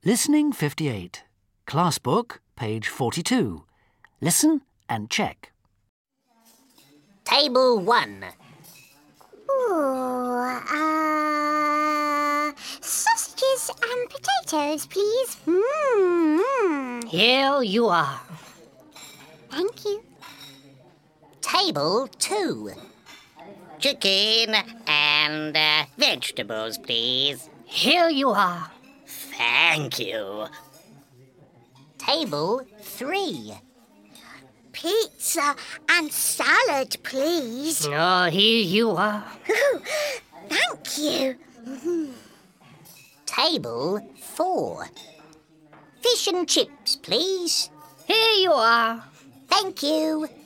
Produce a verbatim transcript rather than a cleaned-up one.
Listening fifty-eight. Class book, page forty-two. Listen and check. Table one. Ooh, uh, sausages and potatoes, please. Mmm. Here you are. Thank you. Table two. Chicken and uh, vegetables, please. Here you are. Thank you. Table three. Pizza and salad, please. Oh, here you are. Ooh, thank you. Table four. Fish and chips, please. Here you are. Thank you.